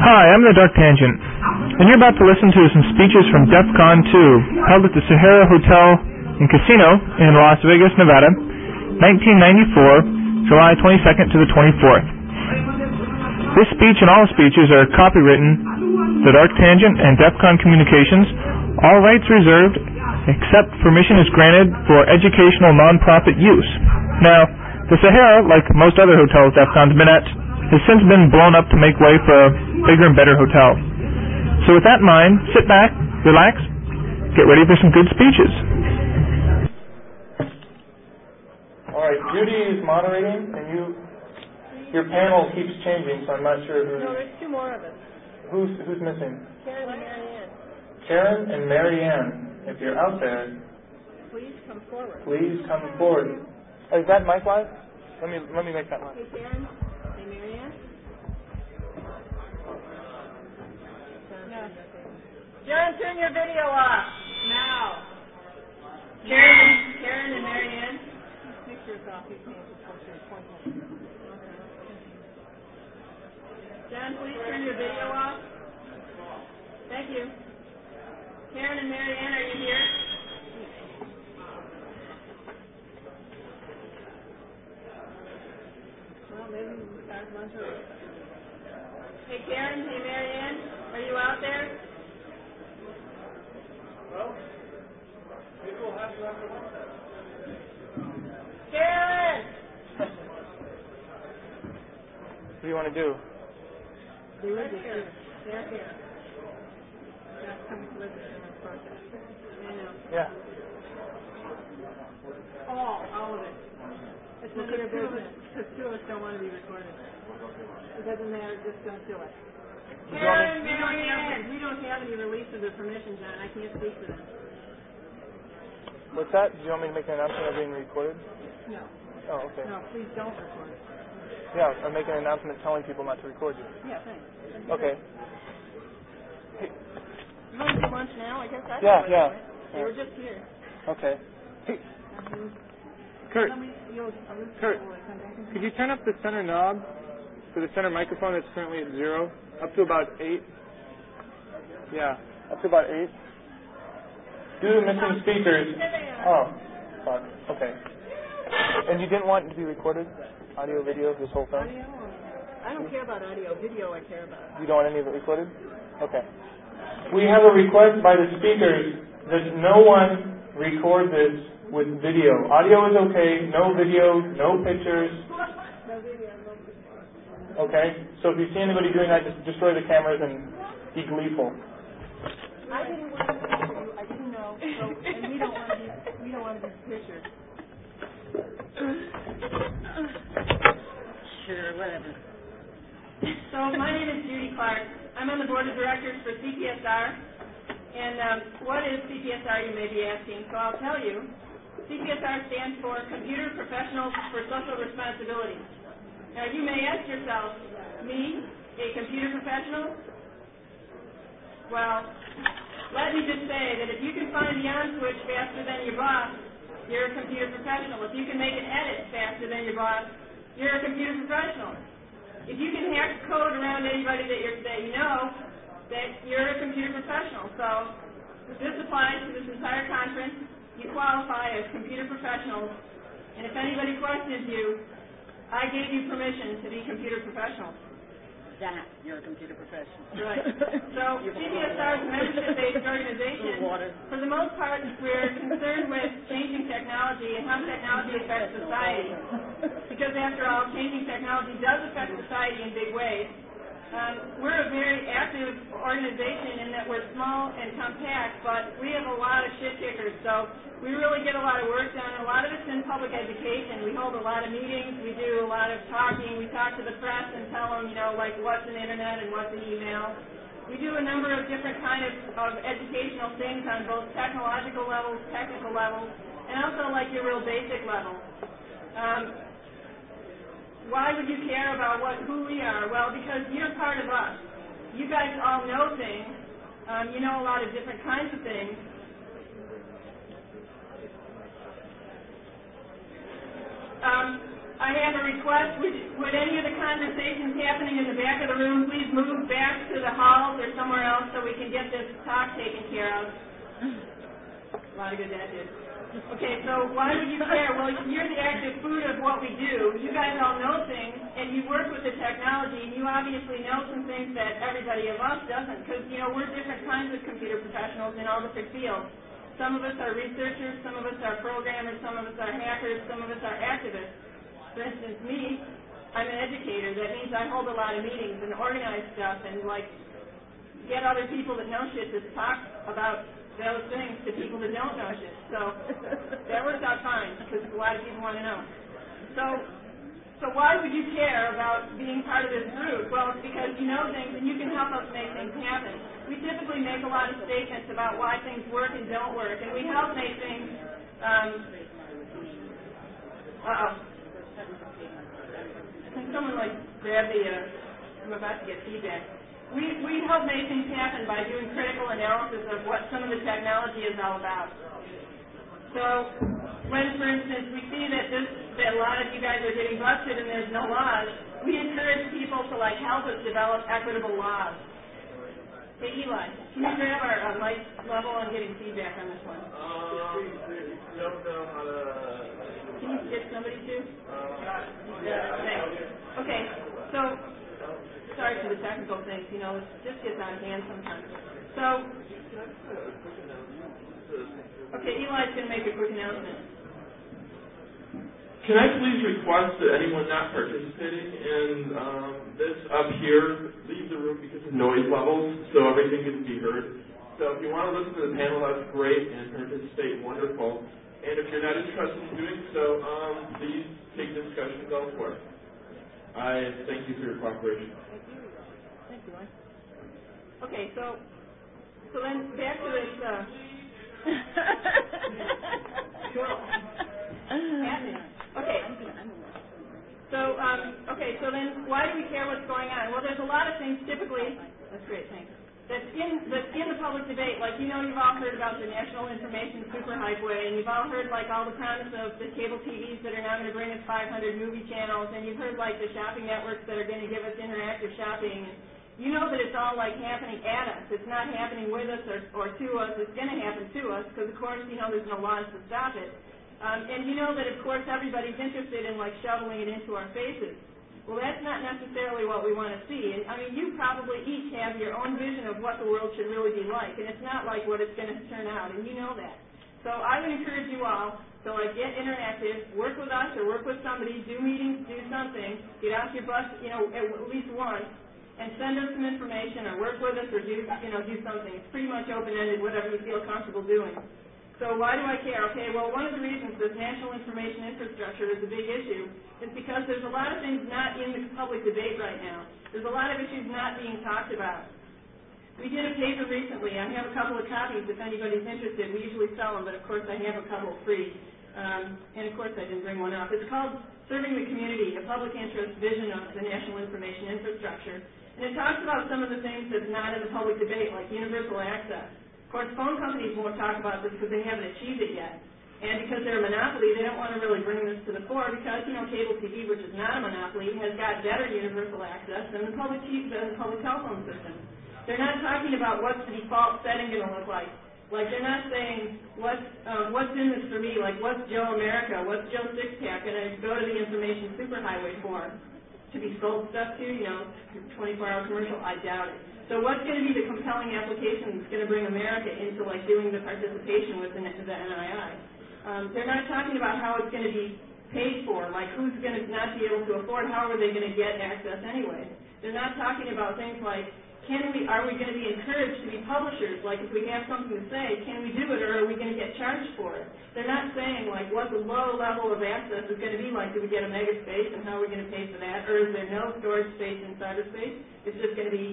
Hi, I'm the Dark Tangent, and you're about to listen to some speeches from DEF CON 2, held at the Sahara Hotel and Casino in Las Vegas, Nevada, 1994, July 22nd to the 24th. This speech and all speeches are copywritten, The Dark Tangent and DEF CON Communications, all rights reserved, except permission is granted for educational non-profit use. Now, the Sahara, like most other hotels DEF CON's been at, has since been blown up to make way for a bigger and better hotel. So with that in mind, sit back, relax, get ready for some good speeches. All right, Judy is moderating, and your panel keeps changing, so I'm not sure who. No, there's two more of us. Who's missing? Karen and Marianne. Karen and Marianne. If you're out there, Please come forward. please come forward. Is that mic live? Let me make that live. Hey, Karen. Hey, Marianne. John, turn your video off. Now. Karen and Marianne. Picture's off. You can't just post your appointment. John, please turn your video off. Thank you. Karen and Marianne, are you here? Well, maybe we start lunch early. Hey, Karen. Hey, Marianne. Are you out there? Well, maybe we'll have to after lunch. Karen! What do you want to do? They live here. They're here. That's come to live in my project. I know. Yeah. All of it. It's none of your business. Because two of us don't want to be recorded. It doesn't matter. Just don't do it. Karen, Marianne, we don't have any releases of permission, John. I can't speak for them. What's that? Do you want me to make an announcement of being recorded? No. Oh, okay. No, please don't record it. Yeah, I'm making an announcement telling people not to record you. Yeah, thanks. Okay. You want to do lunch now? I guess I Yeah. They were just here. Okay. Hey, Kurt. Kurt, could you turn up the center knob for the center microphone that's currently at 0 up to about 8? Yeah, up to about 8. Due to missing speakers. Oh, fuck. Okay. And you didn't want it to be recorded? Audio, video, this whole thing? Audio? I don't care about audio. Video I care about. You don't want any of it recorded? Okay. We have a request by the speakers that no one record this with video. Audio is okay, no video, no pictures. No video, no picture. Okay? So if you see anybody doing that, just destroy the cameras and be gleeful. I didn't want to picture you. I didn't know. So, and we don't want to be pictured. Sure, whatever. So my name is Judy Clark. I'm on the board of directors for CPSR. And what is CPSR, you may be asking? So I'll tell you. CPSR stands for Computer Professionals for Social Responsibility. Now you may ask yourself, me, a computer professional? Well, let me just say that if you can find the on switch faster than your boss, you're a computer professional. If you can make an edit faster than your boss, you're a computer professional. If you can hack code around anybody that you know, that you're a computer professional. So this applies to this entire conference. You qualify as computer professionals. And if anybody questions you, I gave you permission to be computer professionals. That you're a computer professional. Right. So CPSR is a membership-based organization. For the most part, we're concerned with changing technology and how technology affects society. Because after all, changing technology does affect society in big ways. We're a very active organization in that we're small and compact, but we have a lot of shit kickers. So we really get a lot of work done. A lot of it's in public education. We hold a lot of meetings. We do a lot of talking. We talk to the press and tell them, like what's an internet and what's an email. We do a number of different kind of educational things on both technological levels, technical levels, and also like your real basic level. Why would you care about who we are? Well, because you're part of us. You guys all know things. You know a lot of different kinds of things. I have a request. Would any of the conversations happening in the back of the room please move back to the so we can get this talk taken care of. A lot of good that did. Okay, so why would you care? Well, you're the active food of what we do. You guys all know things, and you work with the technology, and you obviously know some things that everybody of us doesn't, because, you know, we're different kinds of computer professionals in all different fields. Some of us are researchers, some of us are programmers, some of us are hackers, some of us are activists. For instance, me, I'm an educator. That means I hold a lot of meetings and organize stuff and, like, get other people that know shit to talk about those things to people that don't know shit. So that works out fine because a lot of people want to know. So why would you care about being part of this group? Well, it's because you know things and you can help us make things happen. We typically make a lot of statements about why things work and don't work, and we help make things. Can someone grab the? I'm about to get feedback. We help make things happen by doing critical analysis of what some of the technology is all about. So when, for instance, we see that a lot of you guys are getting busted and there's no laws, we encourage people to help us develop equitable laws. Hey, Eli, can you grab our mic level? I'm getting feedback on this one. Don't know how to... Can you get somebody to? Thanks. Okay, so... Sorry for the technical things, you know, it just gets out of hand sometimes. So, okay, Eli's going to make a quick announcement. Can I please request that anyone not participating in this up here leave the room because of noise levels, so everything can be heard. So if you want to listen to the panel, that's great, and participate, wonderful. And if you're not interested in doing so, please take discussions elsewhere. I thank you for your cooperation. Thank you, Mike. Okay, so then back to this. Okay. So then why do we care what's going on? Well, there's a lot of things typically. That's great, thanks. That's in the public debate. Like, you know, you've all heard about the National Information Superhighway, and you've all heard all the promise of the cable TVs that are now going to bring us 500 movie channels, and you've heard the shopping networks that are going to give us interactive shopping. And you know that it's all happening at us. It's not happening with us or to us. It's going to happen to us because, of course, you know there's no laws to stop it. And you know that, of course, everybody's interested in shoveling it into our faces. Well, that's not necessarily what we want to see. And, I mean, you probably each have your own vision of what the world should really be like, and it's not like what it's going to turn out, and you know that. So I would encourage you all to get interactive, work with us or work with somebody, do meetings, do something, get off your bus, you know, at least once, and send us some information or work with us or do something. It's pretty much open-ended, whatever you feel comfortable doing. So why do I care? Okay, well, one of the reasons this national information infrastructure is a big issue is because there's a lot of things not in the public debate right now. There's a lot of issues not being talked about. We did a paper recently. I have a couple of copies if anybody's interested. We usually sell them, but of course I have a couple free. And of course I didn't bring one up. It's called Serving the Community, a Public Interest Vision of the National Information Infrastructure. And it talks about some of the things that's not in the public debate, like universal access. Of course, phone companies won't talk about this because they haven't achieved it yet. And because they're a monopoly, they don't want to really bring this to the fore because, you know, cable TV, which is not a monopoly, has got better universal access than the public telephone system. They're not talking about what's the default setting going to look like. Like, they're not saying, what's in this for me? Like, what's Joe America? What's Joe Sixpack going to go to the information superhighway for? To be sold stuff to, you know, 24-hour commercial? I doubt it. So what's going to be the compelling application that's going to bring America into, doing the participation with the NII? They're not talking about how it's going to be paid for, like who's going to not be able to afford, how are they going to get access anyway? They're not talking about things like, are we going to be encouraged to be publishers? Like, if we have something to say, can we do it, or are we going to get charged for it? They're not saying, what the low level of access is going to be like. Do we get a mega space, and how are we going to pay for that? Or is there no storage space in cyberspace? It's just going to be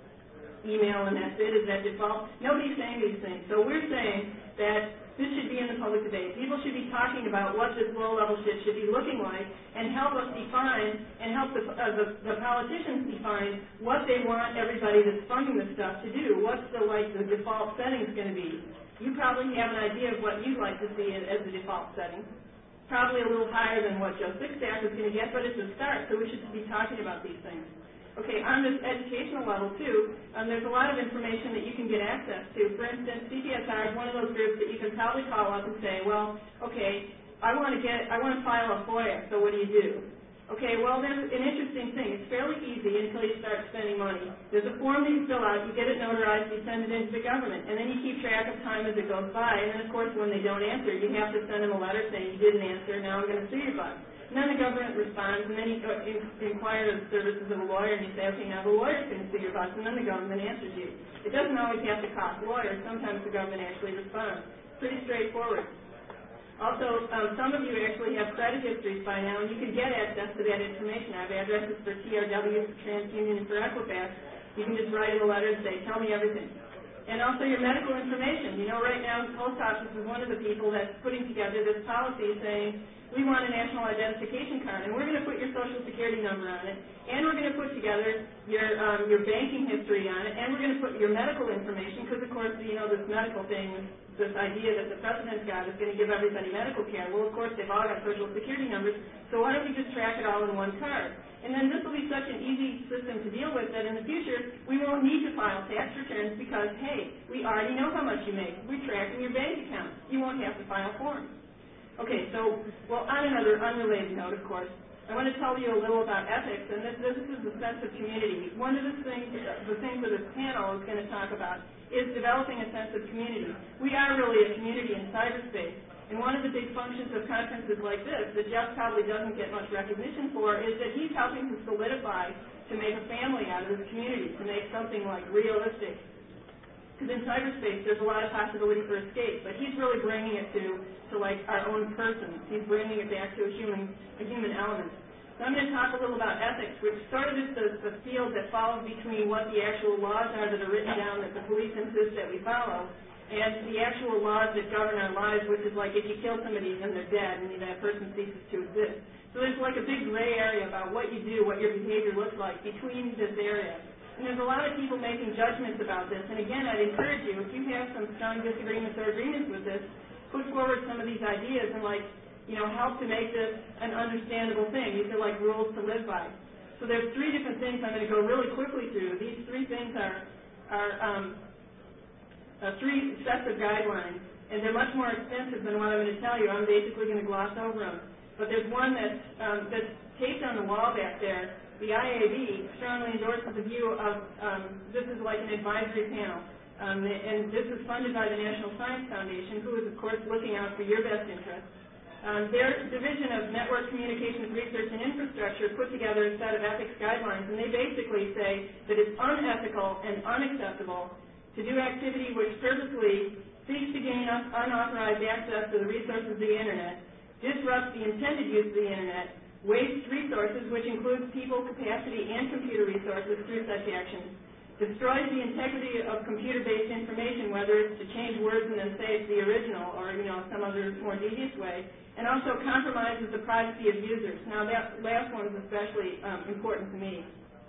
email and that's it. Is that default? Nobody's saying these things. So we're saying that this should be in the public debate. People should be talking about what this low-level shit should be looking like and help us define and help the politicians define what they want everybody that's funding this stuff to do. What's the default settings going to be? You probably have an idea of what you'd like to see as the default setting. Probably a little higher than what Joe Sixpack is going to get, but it's a start, so we should be talking about these things. Okay, on this educational level too, there's a lot of information that you can get access to. For instance, CPSR is one of those groups that you can probably call up and say, well, okay, I want to file a FOIA, so what do you do? Okay, well, there's an interesting thing. It's fairly easy until you start spending money. There's a form that you fill out, you get it notarized, you send it into the government, and then you keep track of time as it goes by, and then, of course, when they don't answer, you have to send them a letter saying you didn't answer, now I'm going to sue you about it. And then the government responds, and then you inquire of the services of a lawyer, and you say, okay, now the lawyer's going to sue your boss, and then the government answers you. It doesn't always have to cost lawyers. Sometimes the government actually responds. Pretty straightforward. Also, some of you actually have credit histories by now, and you can get access to that information. I have addresses for TRW, for TransUnion, and for Equifax. You can just write in a letter and say, tell me everything. And also your medical information. You know, right now the post office is one of the people that's putting together this policy saying, we want a national identification card, and we're going to put your social security number on it, and we're going to put together your banking history on it, and we're going to put your medical information, because, of course, you know, this medical thing, this idea that the president's got is going to give everybody medical care. Well, of course, they've all got social security numbers, so why don't we just track it all in one card? And then this will be such an easy system to deal with that in the future, we won't need to file tax returns because, hey, we already know how much you make. We're tracking your bank account. You won't have to file forms. Okay, so, well, on another unrelated note, of course, I want to tell you a little about ethics, and this is the sense of community. One of the things that this panel is going to talk about is developing a sense of community. We are really a community in cyberspace, and one of the big functions of conferences like this that Jeff probably doesn't get much recognition for is that he's helping to solidify, to make a family out of this community, to make something like realistic. Because in cyberspace, there's a lot of possibility for escape, but he's really bringing it to like our own persons. He's bringing it back to a human element. So I'm going to talk a little about ethics, which sort of is the field that falls between what the actual laws are that are written down that the police insist that we follow, and the actual laws that govern our lives, which is like if you kill somebody, then they're dead, and that person ceases to exist. So there's like a big gray area about what you do, what your behavior looks like between this area. And there's a lot of people making judgments about this. And again, I'd encourage you, if you have some strong disagreements or agreements with this, put forward some of these ideas and, like, you know, help to make this an understandable thing. These are like rules to live by. So there's three different things I'm going to go really quickly through. These three things are three sets of guidelines, and they're much more extensive than what I'm going to tell you. I'm basically going to gloss over them. But there's one that's taped on the wall back there. The IAB strongly endorses the view of this is like an advisory panel. And this is funded by the National Science Foundation, who is, of course, looking out for your best interests. Their Division of Network Communications Research and Infrastructure put together a set of ethics guidelines, and they basically say that it's unethical and unacceptable to do activity which purposely seeks to gain unauthorized access to the resources of the Internet, disrupts the intended use of the Internet, wastes resources, which includes people, capacity, and computer resources through such actions, destroys the integrity of computer-based information, whether it's to change words and then say it's the original or, you know, some other more devious way, and also compromises the privacy of users. Now, that last one is especially important to me.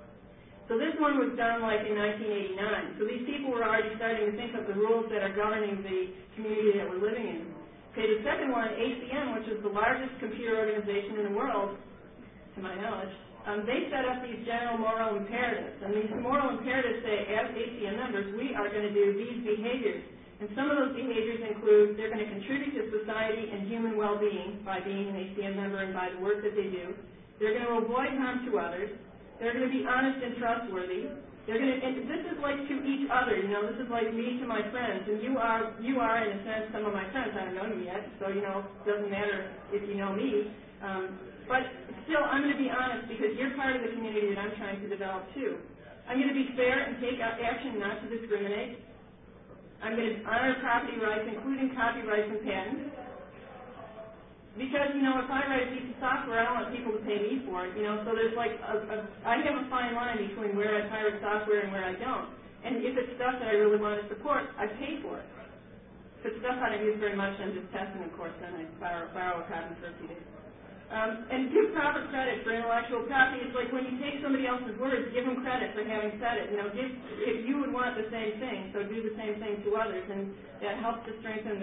So this one was done like in 1989. So these people were already starting to think of the rules that are governing the community that we're living in. Okay, the second one, ACM, which is the largest computer organization in the world, to my knowledge, they set up these general moral imperatives. And these moral imperatives say, as ACM members, we are going to do these behaviors. And some of those behaviors include they're going to contribute to society and human well-being by being an ACM member and by the work that they do. They're going to avoid harm to others. They're going to be honest and trustworthy. They're going to, and this is like to each other, you know, this is like me to my friends, and you are in a sense some of my friends. I don't know you yet, so, you know, it doesn't matter if you know me. But still, I'm going to be honest because you're part of the community that I'm trying to develop too. I'm going to be fair and take action not to discriminate. I'm going to honor property rights, including copyrights and patents. Because, you know, if I write a piece of software, I don't want people to pay me for it, you know, so there's like I have a fine line between where I pirate software and where I don't. And if it's stuff that I really want to support, I pay for it. If it's stuff I don't use very much, I'm just testing, of course, then I borrow a copy for a few days. And give proper credit for intellectual property. It's like when you take somebody else's words, give them credit for having said it. You know, if you would want the same thing, so do the same thing to others, and that helps to strengthen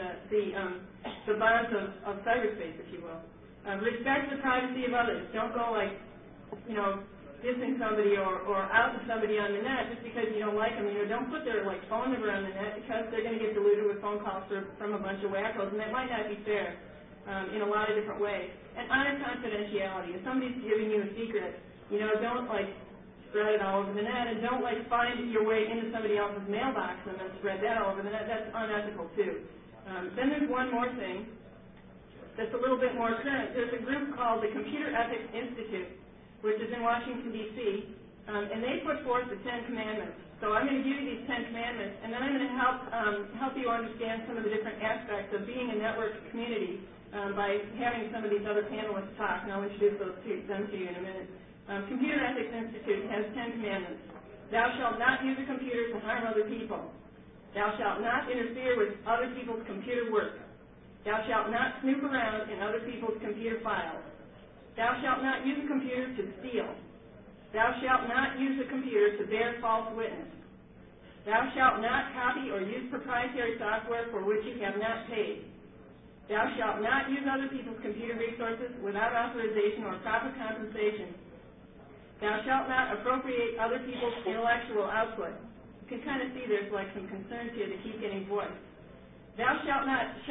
the bonds of cyberspace, if you will. Respect the privacy of others. Don't go like, you know, dissing somebody or outing somebody on the net just because you don't like them. Don't put their phone number on the net because they're going to get diluted with phone calls from a bunch of wackos, and that might not be fair in a lot of different ways. And honor confidentiality. If somebody's giving you a secret, don't spread it all over the net, and don't find your way into somebody else's mailbox and then spread that all over the net. That's unethical too. Then there's one more thing that's a little bit more current. There's a group called the Computer Ethics Institute, which is in Washington, D.C., and they put forth the 10 Commandments. So I'm going to give you these 10 Commandments, and then I'm going to help you understand some of the different aspects of being a network community by having some of these other panelists talk, and I'll introduce them to you in a minute. Computer Ethics Institute has 10 Commandments. Thou shalt not use a computer to harm other people. Thou shalt not interfere with other people's computer work. Thou shalt not snoop around in other people's computer files. Thou shalt not use a computer to steal. Thou shalt not use a computer to bear false witness. Thou shalt not copy or use proprietary software for which you have not paid. Thou shalt not use other people's computer resources without authorization or proper compensation. Thou shalt not appropriate other people's intellectual output. You can kind of see there's some concerns here that keep getting voiced. Thou shalt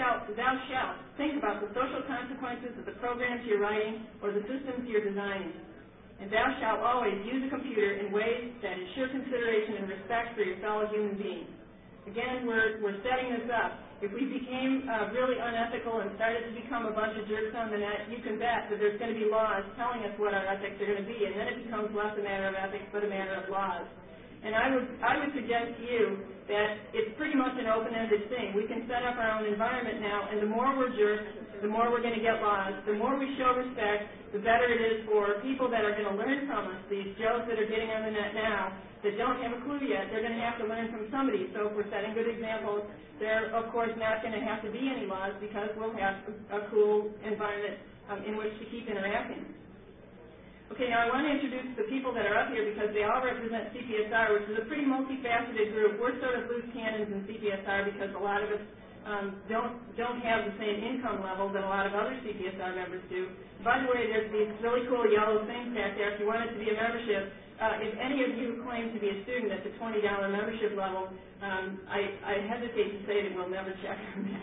think about the social consequences of the programs you're writing or the systems you're designing. And thou shalt always use a computer in ways that ensure consideration and respect for your fellow human beings. Again, we're setting this up. If we became really unethical and started to become a bunch of jerks on the net, you can bet that there's going to be laws telling us what our ethics are going to be, and then it becomes less a matter of ethics but a matter of laws. And I would suggest to you that it's pretty much an open-ended thing. We can set up our own environment now, and the more we're jerks, the more we're going to get laws. The more we show respect, the better it is for people that are going to learn from us. These Joes that are getting on the net now that don't have a clue yet, they're going to have to learn from somebody. So if we're setting good examples, there, of course, not going to have to be any laws because we'll have a cool environment in which to keep interacting. Okay, now I want to introduce the people that are up here because they all represent CPSR, which is a pretty multifaceted group. We're sort of loose cannons in CPSR because a lot of us don't have the same income level that a lot of other CPSR members do. By the way, there's these really cool yellow things back there. If you want it to be a membership, if any of you claim to be a student at the $20 membership level, I hesitate to say that we'll never check on that.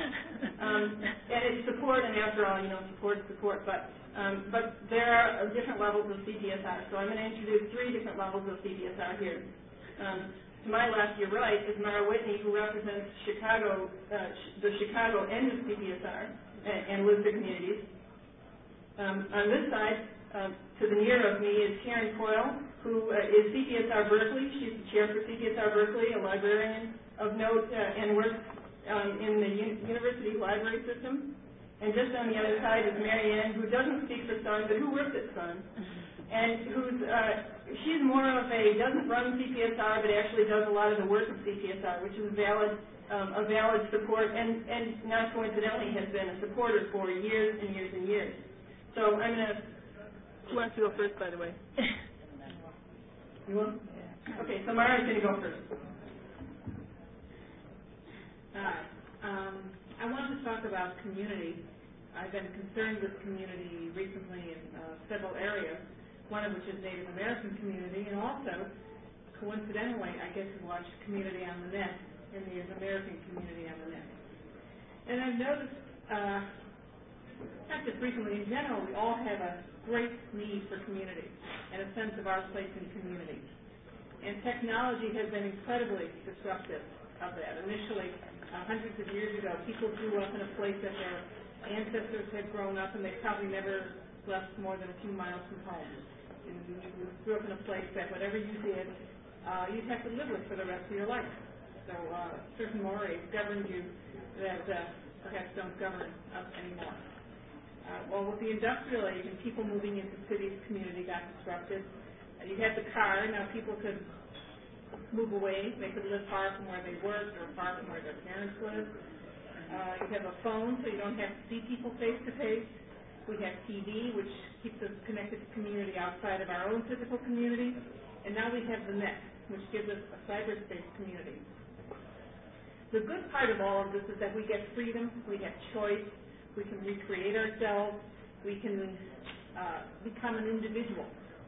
And it's support, and after all, support. But there are different levels of CPSR, so I'm going to introduce 3 different levels of CPSR here. To my left, your right, is Mara Whitney, who represents Chicago, the Chicago end of CPSR and lives in communities. On this side, to the near of me, is Karen Coyle, who is CPSR Berkeley. She's the chair for CPSR Berkeley, a librarian of note, and works in the university library system. And just on the other side is Mary Ann, who doesn't speak for Sun, but who works at Sun. And she's more of doesn't run CPSR, but actually does a lot of the work of CPSR, which is a valid support, and not coincidentally has been a supporter for years and years and years. So I'm going to, who wants to go first, by the way? You will? Okay, so Mara's going to go first. I wanted to talk about community. I've been concerned with community recently in several areas, one of which is Native American community, and also, coincidentally, I get to watch community on the net and the American community on the net. And I've noticed, not just recently, in general, we all have a great need for community and a sense of our place in community. And technology has been incredibly disruptive of that. Initially, hundreds of years ago, people grew up in a place that their ancestors had grown up, and they probably never left more than a few miles from home. And you grew up in a place that whatever you did, you'd have to live with for the rest of your life. So certain mores governed you that perhaps don't govern us anymore. Well, with the industrial age and people moving into cities, community got disrupted. You had the car. Now people could move away. They could live far from where they worked or far from where their parents lived. You have a phone, so you don't have to see people face to face. We have TV, which keeps us connected to community outside of our own physical community. And now we have the net, which gives us a cyberspace community. The good part of all of this is that we get freedom, we have choice, we can recreate ourselves, we can become an individual.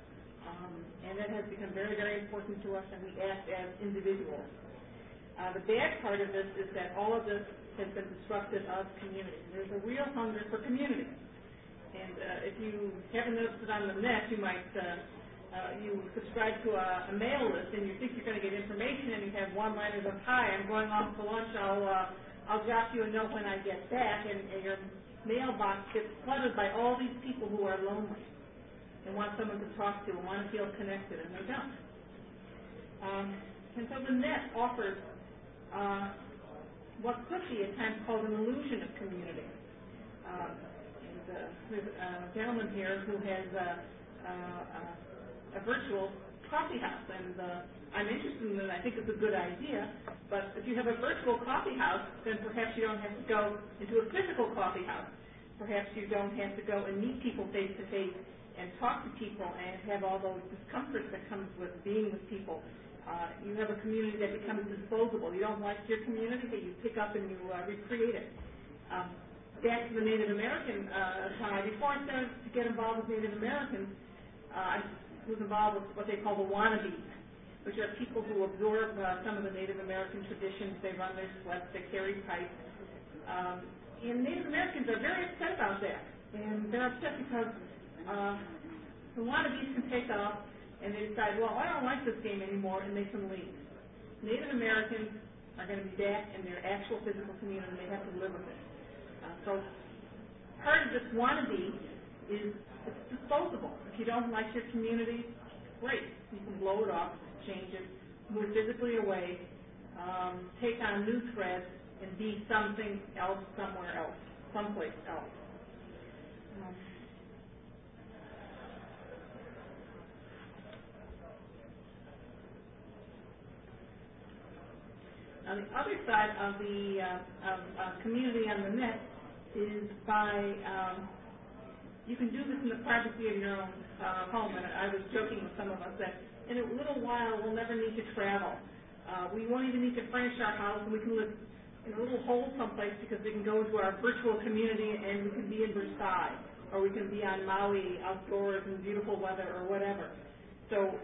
And that has become very, very important to us, and we act as individuals. The bad part of this is that all of this has been disruptive of community. There's a real hunger for community. And if you haven't noticed it on the net, you might you subscribe to a mail list, and you think you're going to get information, and you have one-liners of, "Hi, I'm going off to lunch. I'll drop you a note when I get back," and your mailbox gets flooded by all these people who are lonely and want someone to talk to and want to feel connected, and they don't. And so the net offers what could be at times called an illusion of community. There's a gentleman here who has a virtual coffee house, and I'm interested in it. I think it's a good idea, but if you have a virtual coffee house, then perhaps you don't have to go into a physical coffee house. Perhaps you don't have to go and meet people face to face and talk to people and have all those discomforts that comes with being with people. You have a community that becomes disposable. You don't like your community, but you pick up and you recreate it. Back to the Native American side, before I started to get involved with Native Americans, I was involved with what they call the wannabes, which are people who absorb some of the Native American traditions. They run their sweats, they carry pipes. And Native Americans are very upset about that. And they're upset because the wannabes can take off and they decide, well, I don't like this game anymore, and they can leave. Native Americans are going to be back in their actual physical community, and they have to live with it. So part of this wannabe is it's disposable. If you don't like your community, great. You can blow it off, change it, move physically away, take on new threads, and be something else somewhere else, someplace else. On the other side of the community on the net is by, you can do this in the privacy of your own home. And I was joking with some of us that in a little while we'll never need to travel. We won't even need to furnish our house, and we can live in a little hole someplace because we can go into our virtual community and we can be in Versailles, or we can be on Maui outdoors in beautiful weather or whatever. So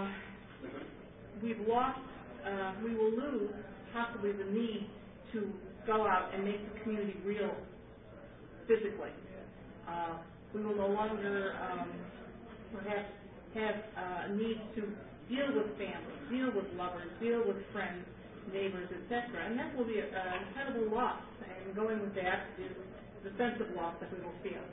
we've lost, we will lose possibly the need to go out and make the community real physically. We will no longer perhaps have a need to deal with family, deal with lovers, deal with friends, neighbors, etc. And that will be an incredible loss. And going with that is the sense of loss that we will feel.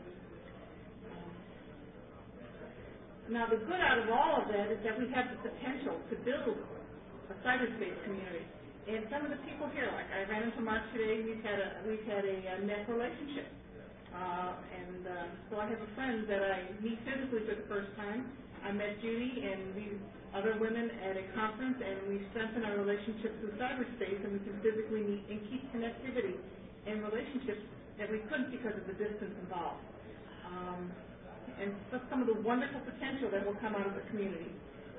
Now, the good out of all of that is that we have the potential to build a cyberspace community. And some of the people here, like I ran into Mark today, we've had a net relationship. So I have a friend that I meet physically for the first time. I met Judy and these other women at a conference, and we strengthened our relationship through cyberspace, and we can physically meet and keep connectivity and relationships that we couldn't because of the distance involved. And that's some of the wonderful potential that will come out of the community.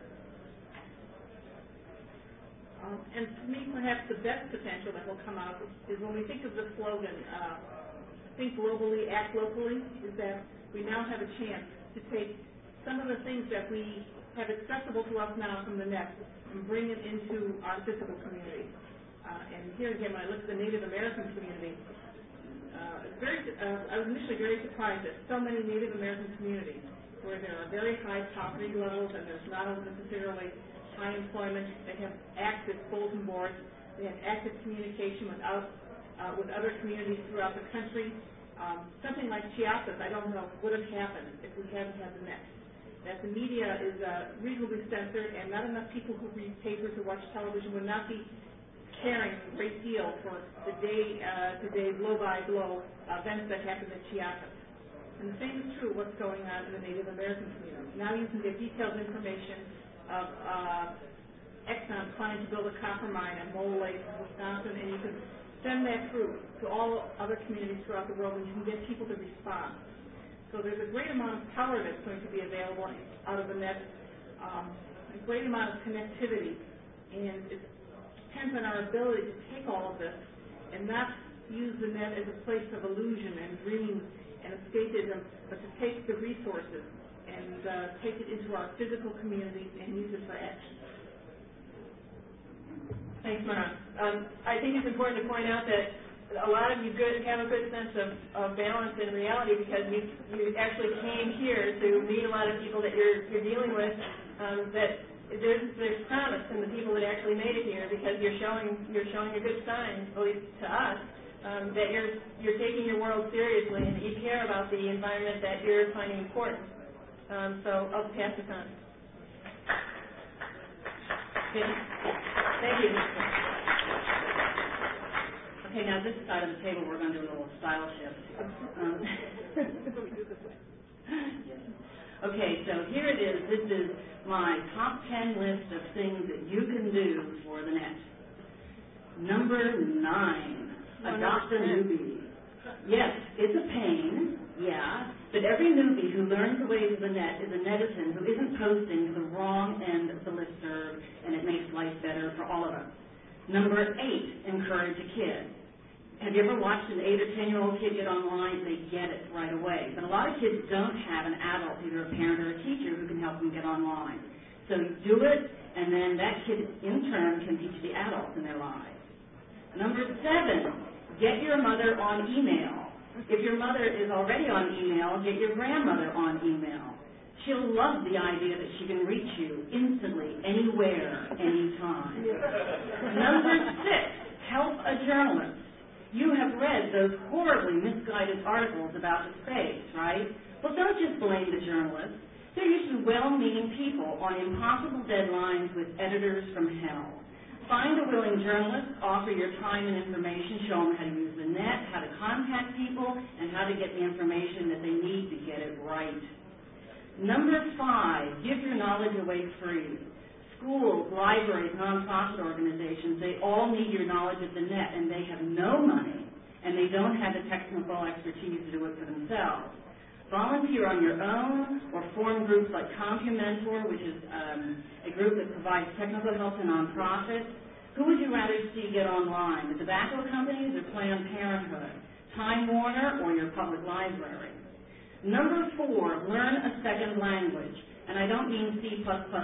And to me, perhaps the best potential that will come out is when we think of the slogan, think globally, act locally, is that we now have a chance to take some of the things that we have accessible to us now from the net and bring it into our physical community. And here again, when I look at the Native American community, I was initially very surprised at so many Native American communities where there are very high poverty levels and there's not necessarily high employment. They have active bulletin boards. They have active communication with other communities throughout the country. Something like Chiapas, I don't know, would have happened if we hadn't had the net. That the media is reasonably censored, and not enough people who read papers or watch television would not be caring a great deal for the day-to-day, blow-by-blow events that happen at Chiapas. And the same is true of what's going on in the Native American community. Now you can get detailed information of Exxon planning to build a copper mine at Mole Lake, Wisconsin, and you can send that through to all other communities throughout the world, and you can get people to respond. So there's a great amount of power that's going to be available out of the net, a great amount of connectivity, and it depends on our ability to take all of this and not use the net as a place of illusion and dreams and escapism, but to take the resources take it into our physical communities and use it for action. Thanks, Mara. I think it's important to point out that a lot of you have a good sense of balance in reality because you actually came here to meet a lot of people that you're dealing with. That there's promise in the people that actually made it here because you're showing a good sign, at least to us, that you're taking your world seriously and that you care about the environment that you're finding important. So I'll pass this on. Thank you. Okay, now this side of the table we're going to do a little style shift. Okay, so here it is. This is my top 10 list of things that you can do for the net. Number 9, adopt a newbie. Yes, it's a pain, yeah, but every newbie who learns the ways of the net is a netizen who isn't posting to the wrong end of the listserv, and it makes life better for all of us. Number 8, encourage a kid. Have you ever watched an 8 or 10-year-old kid get online? They get it right away. But a lot of kids don't have an adult, either a parent or a teacher, who can help them get online. So do it, and then that kid, in turn, can teach the adults in their lives. Number 7, get your mother on email. If your mother is already on email, get your grandmother on email. She'll love the idea that she can reach you instantly, anywhere, anytime. Number 6, help a journalist. You have read those horribly misguided articles about the space, right? Well, don't just blame the journalists. They're usually well-meaning people on impossible deadlines with editors from hell. Find a willing journalist, offer your time and information, show them how to use the net, how to contact people, and how to get the information that they need to get it right. Number 5, give your knowledge away free. Schools, libraries, nonprofit organizations, they all need your knowledge of the net, and they have no money, and they don't have the technical expertise to do it for themselves. Volunteer on your own, or form groups like CompuMentor, which is a group that provides technical help to nonprofits. Who would you rather see get online, the tobacco companies or Planned Parenthood, Time Warner, or your public library? Number 4, learn a second language, and I don't mean C+++.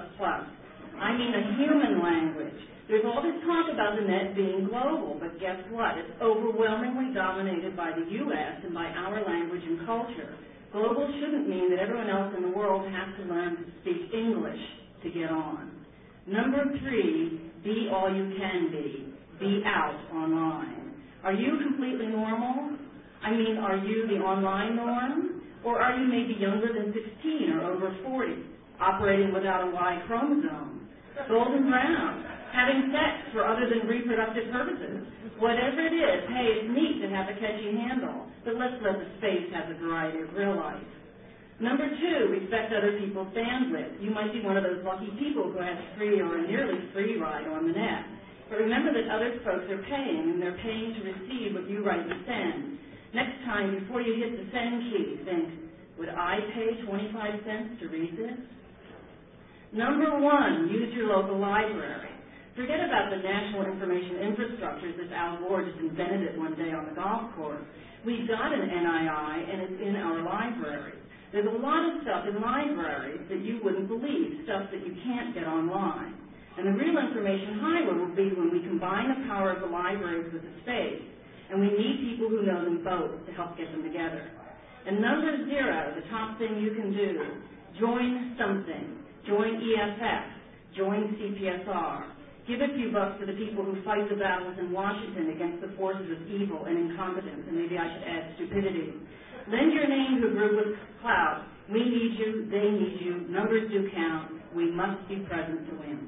I mean a human language. There's all this talk about the net being global, but guess what? It's overwhelmingly dominated by the U.S. and by our language and culture. Global shouldn't mean that everyone else in the world has to learn to speak English to get on. Number 3, be all you can be. Be out online. Are you completely normal? I mean, are you the online norm? Or are you maybe younger than 16 or over 40, operating without a Y chromosome? Golden brown, having sex for other than reproductive purposes. Whatever it is, hey, it's neat to have a catchy handle, but let's let the space have a variety of real life. Number 2, respect other people's bandwidth. You might be one of those lucky people who has free or a nearly free ride on the net. But remember that other folks are paying, and they're paying to receive what you write and send. Next time, before you hit the send key, think, would I pay 25 cents to read this? Number 1, use your local library. Forget about the national information infrastructures that Al Gore just invented it one day on the golf course. We've got an NII, and it's in our libraries. There's a lot of stuff in libraries that you wouldn't believe, stuff that you can't get online. And the real information highway will be when we combine the power of the libraries with the space, and we need people who know them both to help get them together. And number 0, the top thing you can do, join something. Join EFF, join CPSR. Give a few bucks to the people who fight the battles in Washington against the forces of evil and incompetence, and maybe I should add stupidity. Lend your name to a group with clout. We need you, they need you, numbers do count. We must be present to win.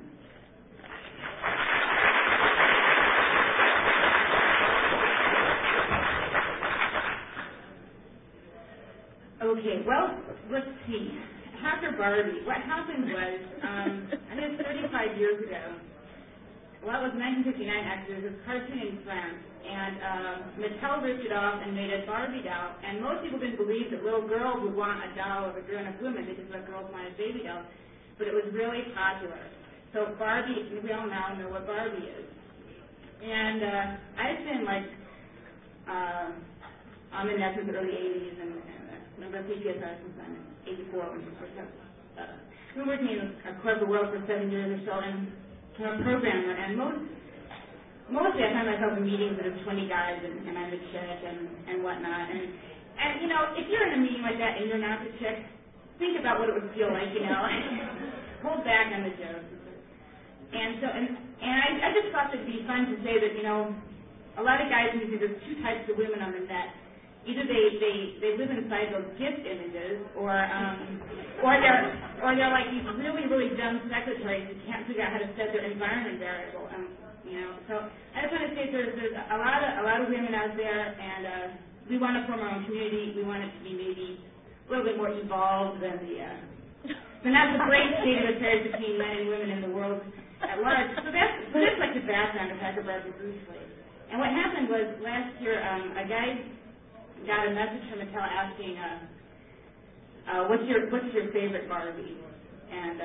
Okay, well, let's see. After Barbie, what happened was, I think 35 years ago, well, it was 1959 actually, there was a cartoon in France, and Mattel ripped it off and made a Barbie doll, and most people didn't believe that little girls would want a doll of a grown-up woman because little girls wanted baby dolls, but it was really popular. So Barbie, we all now know what Barbie is. And I've been on the net since the early 80s, and Remember PPSR since 1984 when I've been working in a corporate world for 7 years or so, and I'm a programmer, and mostly I find myself in meetings with 20 guys, and I'm the chick and whatnot, and you know, if you're in a meeting like that and you're not the chick, think about what it would feel like, you know. Hold back on the jokes. And so, and I just thought it'd be fun to say that, you know, a lot of guys think there's two types of women on the net. Either they live inside those gift images, or they're like these really dumb secretaries who can't figure out how to set their environment variable. You know, so I just want to say there's a lot of women out there, and we want to form our own community. We want it to be maybe a little bit more evolved than not the great state of affairs between men and women in the world at large. So that's like the background of Hacker Barbie briefly. And what happened was last year, a guy got a message from Mattel asking, what's your favorite Barbie? And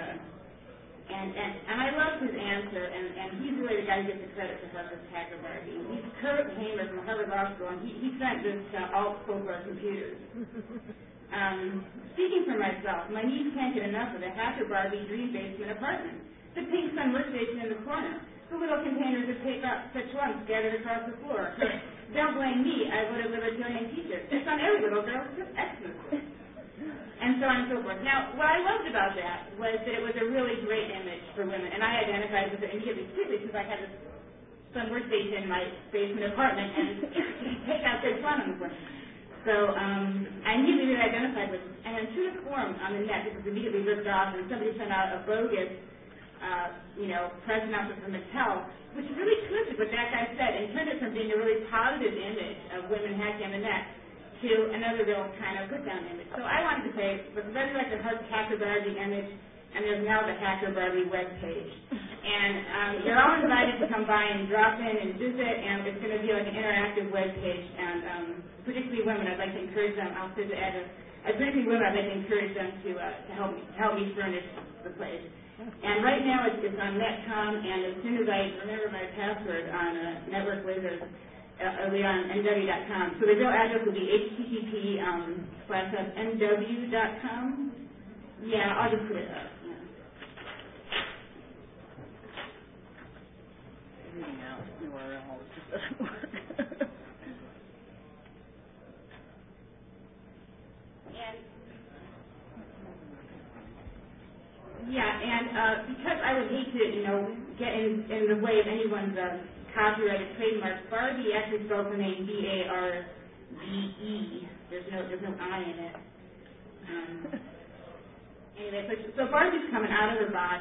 I loved his answer, and he's really the guy who gets the credit for Harvard's Hacker Barbie. He's Kurt Hamer from Harvard Law School, and he sent this to all folk our computers. Speaking for myself, my niece can't get enough of the Hacker Barbie dream basement apartment. The pink sun workstation in the corner. The little containers of Sichuan scattered across the floor. Don't blame me, I voted libertarian teacher. It's on every little girl's Xmas list. And so on and so forth. Now, what I loved about that was that it was a really great image for women, and I identified with it immediately, particularly since I had this sun workstation in my basement apartment, and take out Sichuan on the floor. So I immediately identified with it. And then through the forum on the net, it was immediately ripped off, and somebody sent out a bogus press announcement from Mattel, which really twisted what that guy said and turned it from being a really positive image of women hacking on the net to another real kind of put-down image. So I wanted to say, let's resurrect the Hacker Barbie image, and there's now the Hacker Barbie webpage. And you're all invited to come by and drop in and visit, and it's going to be like an interactive webpage. And particularly women, I'd like to encourage them. I'll say the address. Particularly women, I'd like to encourage them to help me furnish the place. And right now it's on Netcom, and as soon as I remember my password on Network Wizard, it'll be on nw.com. So the real address will be http://nw.com. Yeah, I'll just put it up. Reading out URLs just doesn't work. Because I would hate to, get in the way of anyone's copyrighted trademark, Barbie actually spells the name B-A-R-B-E. There's no I in it. Anyway, so Barbie's coming out of her box.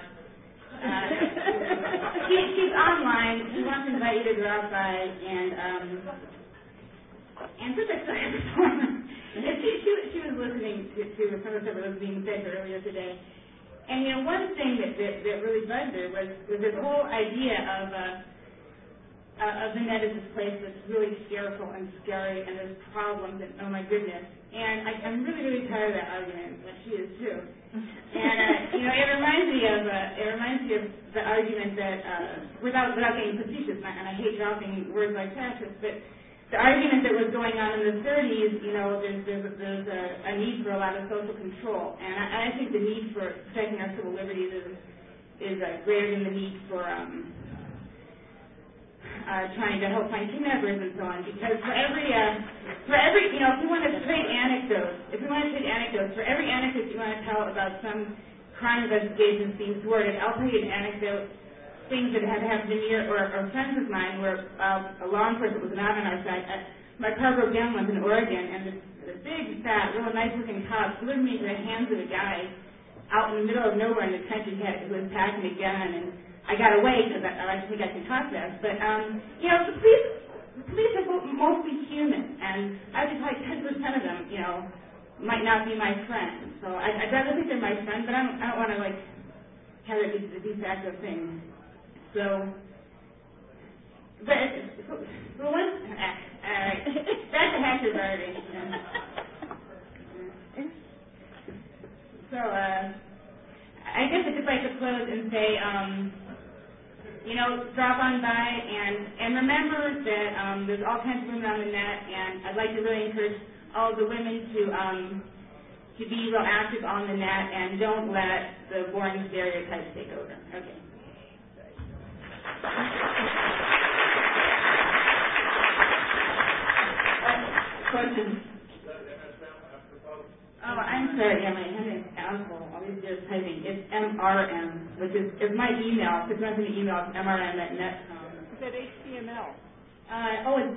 She's online. She wants to invite you to go outside and since I still have the phone, she was listening to some of the stuff that was being said earlier today. And one thing that really bugged her was this whole idea of the net as this place that's really fearful and scary, and there's problems, and oh my goodness. And I'm really tired of that argument, but she is too. And it reminds me of the argument that without getting facetious, and I hate dropping words like fascist, but the argument that was going on in the 30s, there's a need for a lot of social control, and I think the need for protecting our civil liberties is greater than the need for trying to help find kidnappers and so on. Because for every if you want to trade anecdotes, for every anecdote you want to tell about some crime investigation being thwarted, I'll tell you an anecdote. Things that had happened to me or friends of mine where a law enforcement was not on our side. My car broke down once in Oregon, and this big, fat, real nice-looking cop delivered me into the hands of a guy out in the middle of nowhere in the country who was packing a gun, and I got away because I think I can talk fast. But, the police are mostly human, and I think like 10% of them, might not be my friend. So I'd rather think they're my friend, but I don't want to, have it be the de facto thing. So, but all right, that's a Hacker Barbie. So, I guess I'd just like to close and say, drop on by and remember that there's all kinds of women on the net, and I'd like to really encourage all of the women to to be real active on the net and don't let the boring stereotypes take over. Okay. Questions? Oh, I'm sorry. Yeah, my name is Asshole. I'll be just typing. It's MRM, which is my email. If it's not in the email, it's MRM@net.com. Is that HTML? It's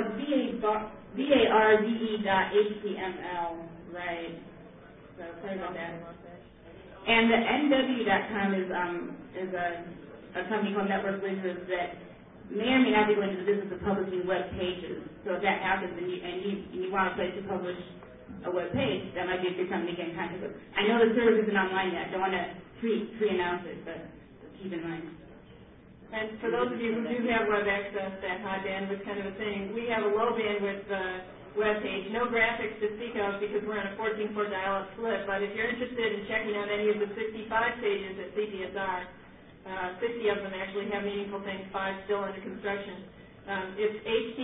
VARDE.html. Right. So sorry about that. And the NW.com is a company called Network Wizards that may or may not be going into the business of publishing web pages. So if that happens and you want a place to publish a web page, that might be a good time to get in contact with. I know the service isn't online yet. Don't want to pre-announce it, but keep in mind. And for those of you who do have web access, that high bandwidth kind of a thing, we have a low bandwidth web page, no graphics to speak of because we're on a 14-port dial-up slip. But if you're interested in checking out any of the 65 pages at CPSR, 60 of them actually have meaningful things, 5 still under construction. It's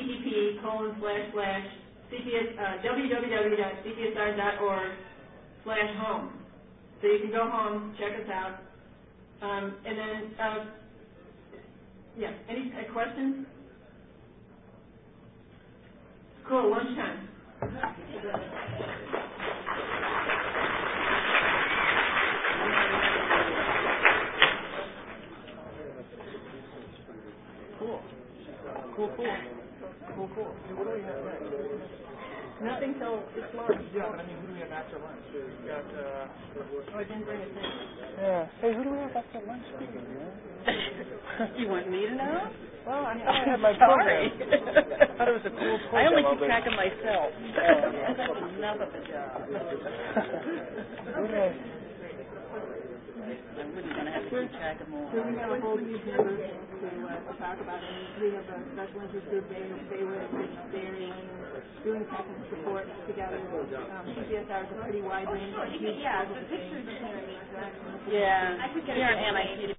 http://www.cpsr.org/home. So you can go home, check us out. And then, any questions? Cool, lunchtime. Cool. What do we have next? Nothing till it's lunch. Yeah, but I mean, who do we have after lunch? We've got, I didn't bring a thing. yeah. Hey, who do we have after lunch speaking, man? You want me to know? Well, I thought I had my Sorry. program. I thought it was a cool program. I only keep track of myself. That's enough of a job. Okay. I wouldn't want to have to keep track of more. So we have a whole new group to talk about, and we have a special interest group. They were doing technical support together. CPSR is a pretty wide range. The pictures. Yeah, here in Anna,